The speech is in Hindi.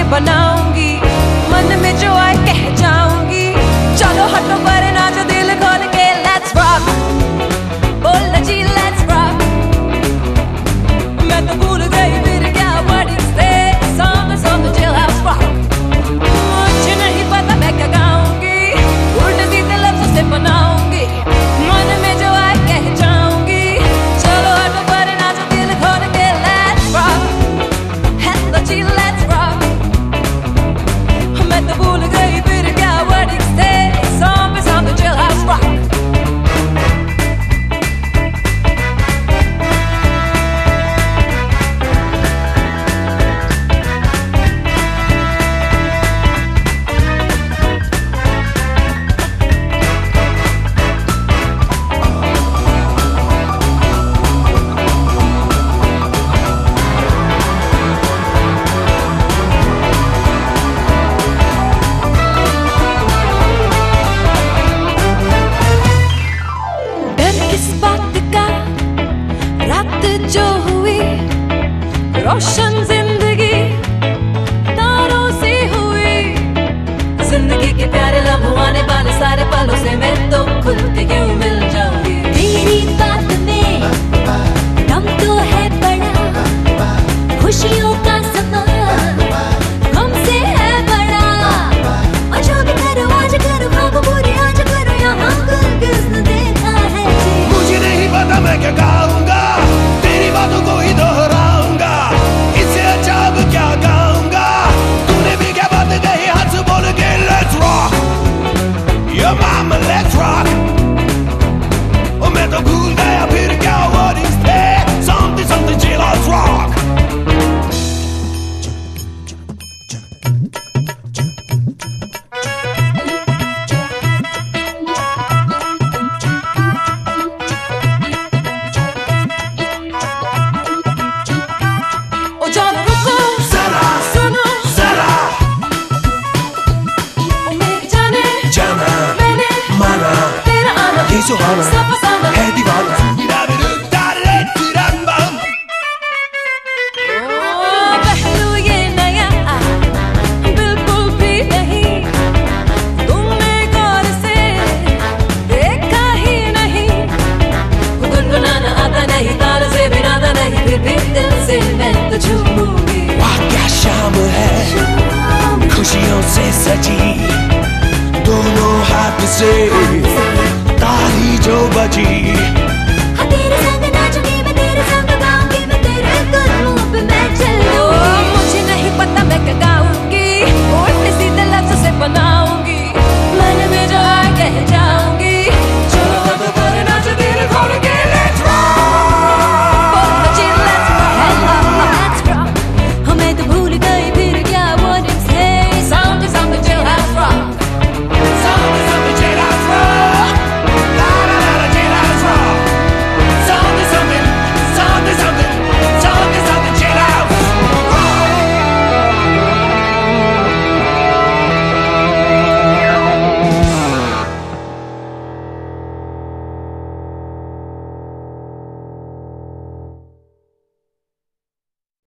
बनाऊंगी, मन में जो आए कह जाऊंगी। चलो हटो पर नाचो दिल खोल के, लेट्स रॉक, बोलो जी लेट्स रॉक। मैं तो भूल गई फिर क्या वर्डिंग्स थे, songs on the chill house rock. मुझे नहीं पता मैं क्या गाऊंगी, उल्टे सीधे लफ्जों से बनाऊंगी, मन में जो आए कह जाऊंगी। चलो हटो पर नाचो दिल खोल के, लेट्स रॉक, हेलो जी लेट्स रॉक। मैं तो भूल गई फिर क्या वर्डिंग्स थे, songs on the chill house rock. जो हुई रोशन जिंदगी तारों से हुई, जिंदगी के प्यारे लम्हों आने वाले सारे पलों से मैं तो खुल के क्यों मिल जाऊंगी। तेरी बात में दम तो है बड़ा, खुशियों का समा हमसे है बड़ा। और जो भी करो आज करो, भागो पूरी आज करो, यहाँ कुल किसने देखा है जी। मुझे नहीं पता मैं क्या गाऊंगा, बातों को ही दोहराऊंगा, इससे अच्छा अब क्या गाऊंगा। तूने भी क्या बात कही, हाथ से बोल के लेट्स रॉक, यो मामा लेट्स रॉक। और मैं तो भूल गया फिर क्या वर्डिंग्स थे, something something chill let's rock। सुहाना है दीवाना, पहलू ये नया बिल्कुल भी नहीं, तुमने गौर से देखा ही नहीं। गुनगुनाना आता नहीं, ताल से भी नाता नहीं, फिर भी दिल से मैं तो झूमूंगी। वाह क्या शाम है, खुशियों से सजी, दोनों हाथ से ताली जो बजी।